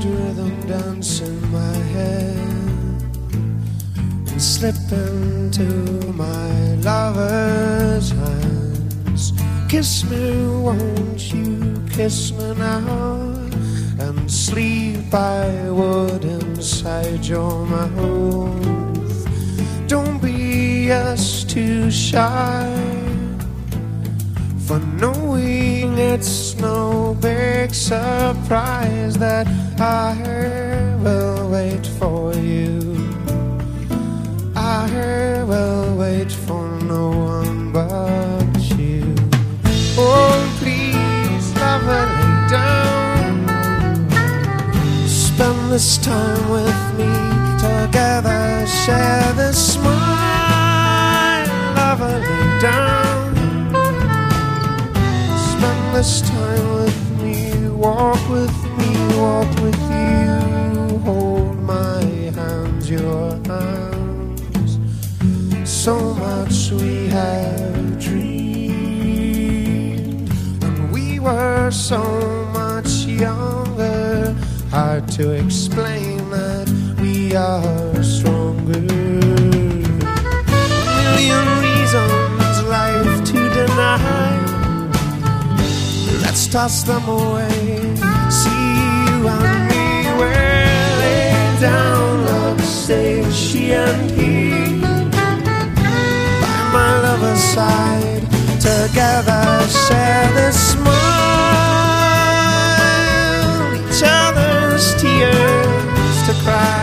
rhythm dance in my head and slip into my lover's hands. Kiss me, won't you kiss me now? And sleep I would inside your mouth. Don't be just too shy for knowing it's no big surprise that I will wait for you. I will wait for no one but you. Oh, please, lover, lay down. Spend this time with me together, share this smile. Lover, lay down. Spend this time with me, walk with you. Hold my hands, your hands. So much we have dreamed, and we were so much younger. Hard to explain that we are stronger. A million reasons life to deny. Let's toss them away. See you and me, we're laid down. Love stays she and he by my lover's side. Together share this smile, each other's tears to cry.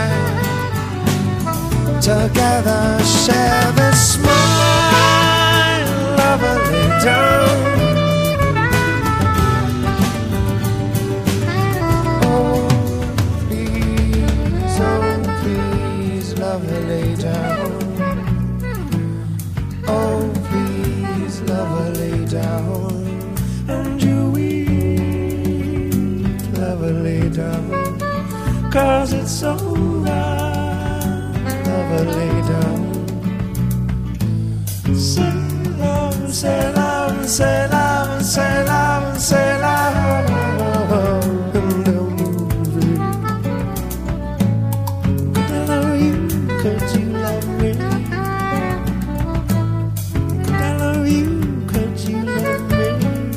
Together share this smile. Lover, lay down. Lover, lay down. Oh, please, lover, lay down. And you weep, lover, lay down. 'Cause it's over, lover, lay down. Say love, say love, say love, say love, say love. And don't move it. Could I love you? Could you love me? Could I love you? Could you love me?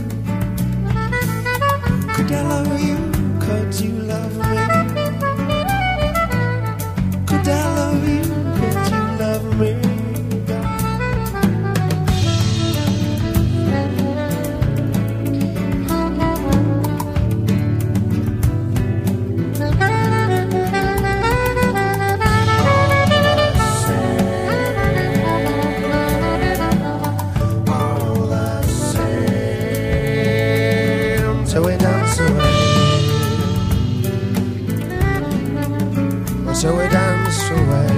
Could I love you? Could you love me? Could I love you? Could you love me? So we dance away. So we dance away.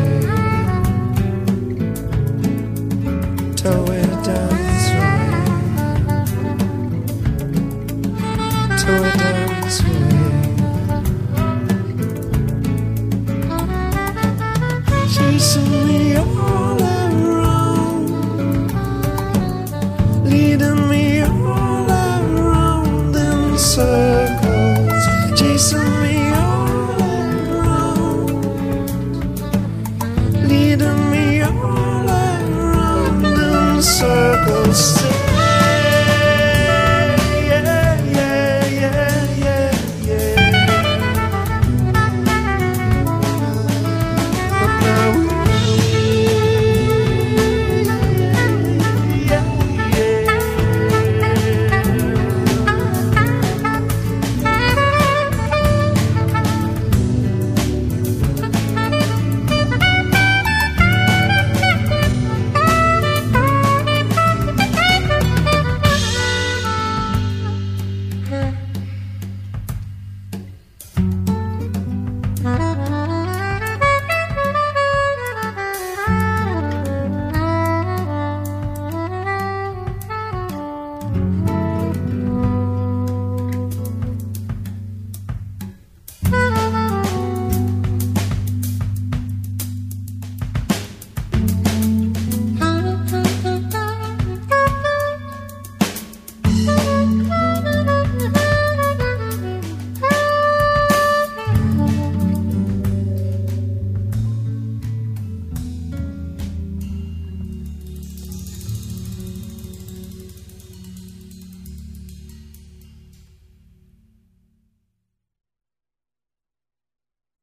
Till we dance away. Till we dance away. Chasing me all around, leading me all around in circles, chasing me all around, leading me all around in circles.